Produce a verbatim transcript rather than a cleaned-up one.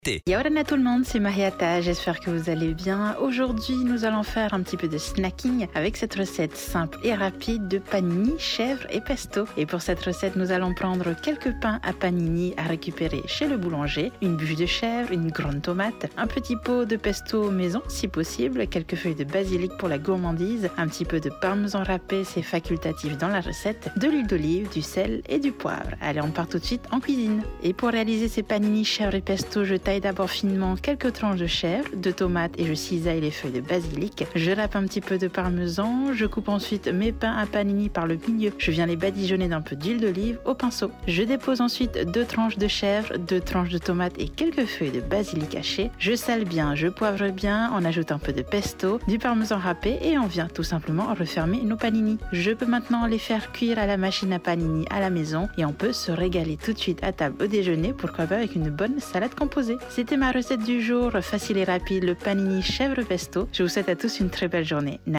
Yaorana tout le monde, c'est Mariata, j'espère que vous allez bien. Aujourd'hui, nous allons faire un petit peu de snacking avec cette recette simple et rapide de panini, chèvre et pesto. Et pour cette recette, nous allons prendre quelques pains à panini à récupérer chez le boulanger, une bûche de chèvre, une grande tomate, un petit pot de pesto maison si possible, quelques feuilles de basilic pour la gourmandise, un petit peu de parmesan râpé, c'est facultatif dans la recette, de l'huile d'olive, du sel et du poivre. Allez, on part tout de suite en cuisine. Et pour réaliser ces panini, chèvre et pesto, je taille d'abord finement quelques tranches de chèvre, de tomates et je cisaille les feuilles de basilic. Je râpe un petit peu de parmesan, je coupe ensuite mes pains à panini par le milieu. Je viens les badigeonner d'un peu d'huile d'olive au pinceau. Je dépose ensuite deux tranches de chèvre, deux tranches de tomates et quelques feuilles de basilic hachées. Je sale bien, je poivre bien, on ajoute un peu de pesto, du parmesan râpé et on vient tout simplement refermer nos panini. Je peux maintenant les faire cuire à la machine à panini à la maison et on peut se régaler tout de suite à table au déjeuner, pourquoi pas avec une bonne salade composée. C'était ma recette du jour, facile et rapide, le panini chèvre pesto. Je vous souhaite à tous une très belle journée.